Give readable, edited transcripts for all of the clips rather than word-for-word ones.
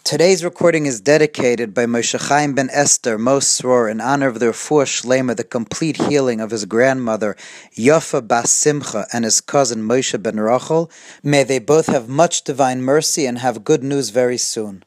Today's recording is dedicated by Moshe Chaim ben Esther Mosror in honor of the Refuah Shlema, the complete healing of his grandmother Yafa Bas Simcha and his cousin Moshe ben Rachel. May they both have much divine mercy and have good news very soon.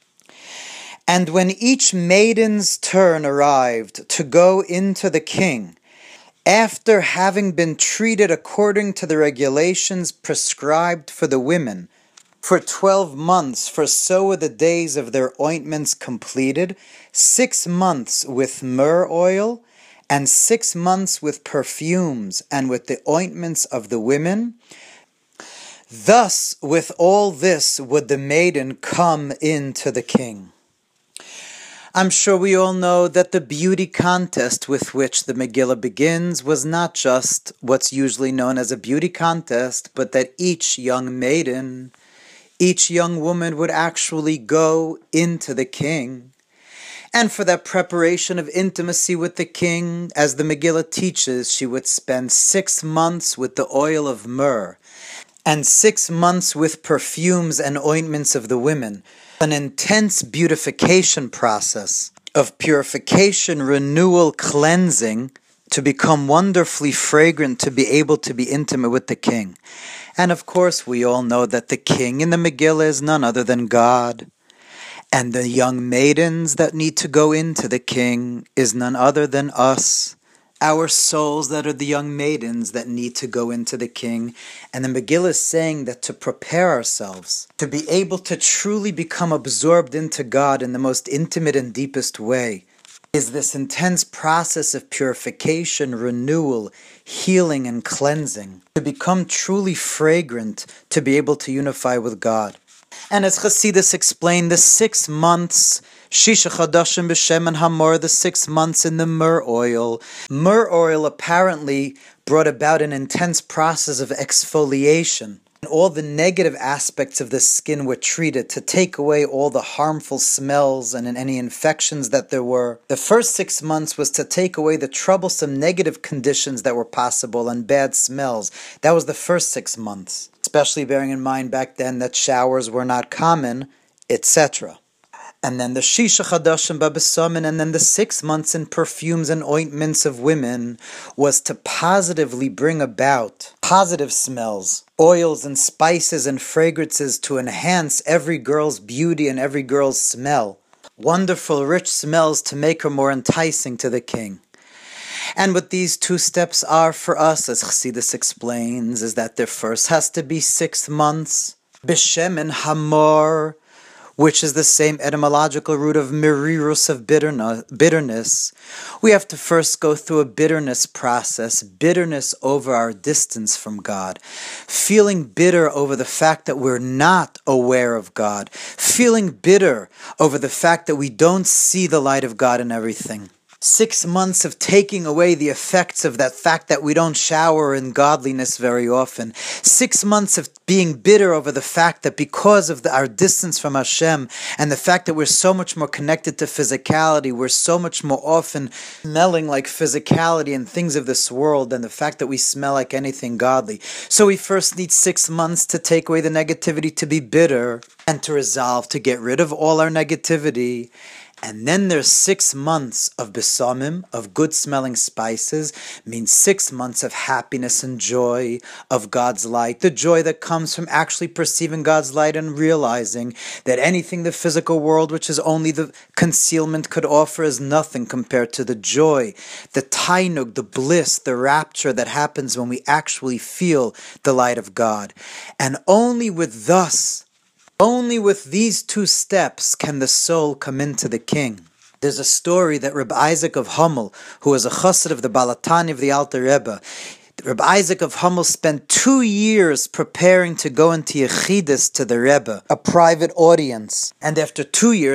And when each maiden's turn arrived to go into the king, after having been treated according to the regulations prescribed for the women, for 12 months, for so were the days of their ointments completed, 6 months with myrrh oil, and 6 months with perfumes, and with the ointments of the women. Thus, with all this, would the maiden come into the king. I'm sure we all know that the beauty contest with which the Megillah begins was not just what's usually known as a beauty contest, but that each young maiden, each young woman would actually go into the king. And for that preparation of intimacy with the king, as the Megillah teaches, she would spend 6 months with the oil of myrrh, and 6 months with perfumes and ointments of the women. An intense beautification process of purification, renewal, cleansing, to become wonderfully fragrant, to be able to be intimate with the king. And of course, we all know that the king in the Megillah is none other than God. And the young maidens that need to go into the king is none other than us, our souls that are the young maidens that need to go into the king. And the Megillah is saying that to prepare ourselves, to be able to truly become absorbed into God in the most intimate and deepest way, is this intense process of purification, renewal, healing, and cleansing, to become truly fragrant, to be able to unify with God. And as Chassidus explained, the 6 months, Shisha Chadashim b'Shemen Hamor, the 6 months in the myrrh oil. Myrrh oil apparently brought about an intense process of exfoliation. All the negative aspects of the skin were treated to take away all the harmful smells and any infections that there were. The first 6 months was to take away the troublesome negative conditions that were possible and bad smells. That was the first 6 months, especially bearing in mind back then that showers were not common, etc. And then the Shisha Chadashim Babesamin, and then the 6 months in perfumes and ointments of women was to positively bring about positive smells, oils and spices and fragrances to enhance every girl's beauty and every girl's smell. Wonderful, rich smells to make her more enticing to the king. And what these 2 steps are for us, as Chassidus explains, is that there first has to be 6 months, B'Shemen Hamor, which is the same etymological root of mirirus, of bitterness. We have to first go through a bitterness process, bitterness over our distance from God, feeling bitter over the fact that we're not aware of God, feeling bitter over the fact that we don't see the light of God in everything. 6 months of taking away the effects of that fact that we don't shower in godliness very often. 6 months of being bitter over the fact that because of our distance from Hashem and the fact that we're so much more connected to physicality, we're so much more often smelling like physicality and things of this world than the fact that we smell like anything godly. So we first need 6 months to take away the negativity, to be bitter, and to resolve to get rid of all our negativity. And then there's 6 months of besamim, of good-smelling spices, means 6 months of happiness and joy of God's light, the joy that comes from actually perceiving God's light and realizing that anything the physical world, which is only the concealment, could offer is nothing compared to the joy, the tainug, the bliss, the rapture that happens when we actually feel the light of God. And only with these 2 steps can the soul come into the king. There's a story that Reb Isaac of Hummel, who was a chassid of the Balatani of the Alter Rebbe, Reb Isaac of Hummel spent 2 years preparing to go into Yechidus to the Rebbe, a private audience. And after 2 years of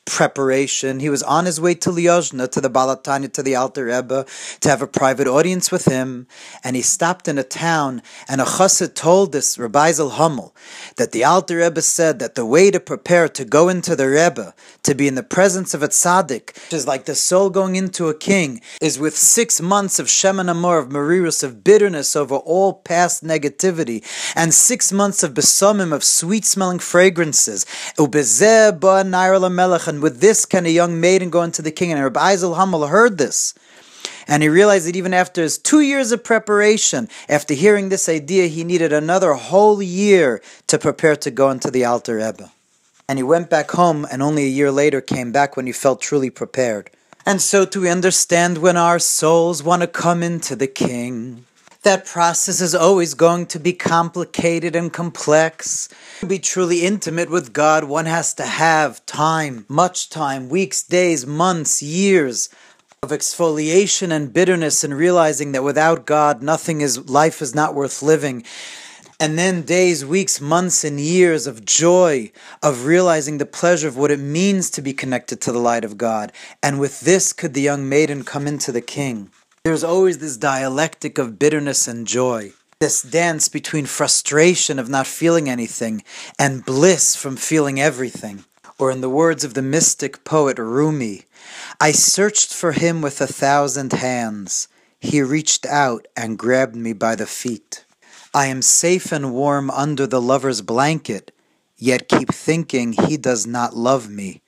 preparation. He was on his way to Liozna, to the Balatanya, to the Alter Rebbe, to have a private audience with him, and he stopped in a town, and a chassid told this Rabbi Zal Hummel that the Alter Rebbe said that the way to prepare to go into the Rebbe, to be in the presence of a tzaddik, which is like the soul going into a king, is with 6 months of Shemen Amor, of Marirus, of bitterness over all past negativity, and 6 months of Besomim, of sweet-smelling fragrances. Ubezeh ba nair lamelech. And with this can a young maiden go into the king? And Rabbi Zal Hummel heard this. And he realized that even after his 2 years of preparation, after hearing this idea, he needed another whole year to prepare to go into the Alter Rebbe. And he went back home, and only a year later came back when he felt truly prepared. And so too we understand when our souls want to come into the king. That process is always going to be complicated and complex. To be truly intimate with God, one has to have time, much time, weeks, days, months, years of exfoliation and bitterness, and realizing that without God, life is not worth living. And then days, weeks, months, and years of joy, of realizing the pleasure of what it means to be connected to the light of God. And with this could the young maiden come into the king. There's always this dialectic of bitterness and joy, this dance between frustration of not feeling anything and bliss from feeling everything. Or in the words of the mystic poet Rumi, I searched for him with 1,000 hands. He reached out and grabbed me by the feet. I am safe and warm under the lover's blanket, yet keep thinking he does not love me.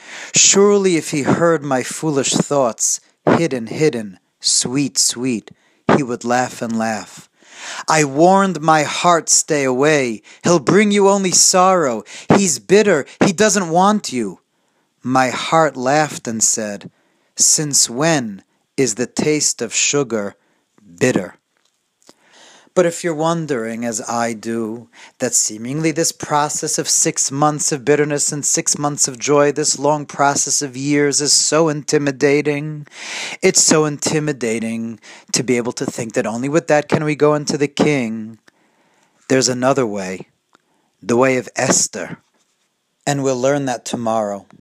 Surely if he heard my foolish thoughts, hidden, sweet, sweet, he would laugh and laugh. I warned my heart, stay away. He'll bring you only sorrow. He's bitter. He doesn't want you. My heart laughed and said, since when is the taste of sugar bitter? But if you're wondering, as I do, that seemingly this process of 6 months of bitterness and 6 months of joy, this long process of years is so intimidating. It's so intimidating to be able to think that only with that can we go into the king. There's another way, the way of Esther. And we'll learn that tomorrow.